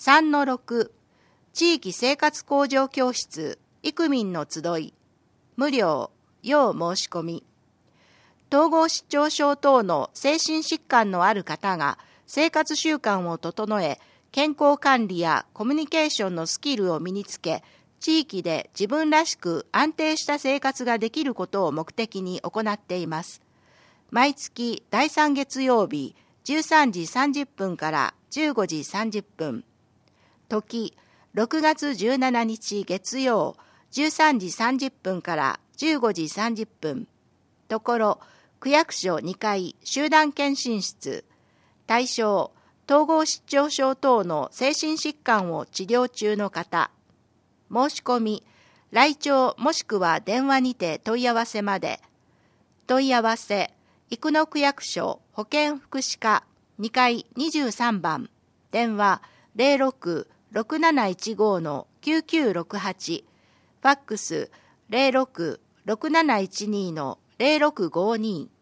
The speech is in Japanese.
3-6 地域生活向上教室イクミンの集い無料要申し込み。統合失調症等の精神疾患のある方が生活習慣を整え、健康管理やコミュニケーションのスキルを身につけ、地域で自分らしく安定した生活ができることを目的に行っています。毎月第3月曜日13時30分から15時30分。時、6月17日月曜13時30分から15時30分。ところ、区役所2階集団検診室。対象、統合失調症等の精神疾患を治療中の方。申し込み、来庁もしくは電話にて問い合わせまで。問い合わせ、生野区役所保健福祉課2階23番。電話066715-9968。ファックス066712-0652。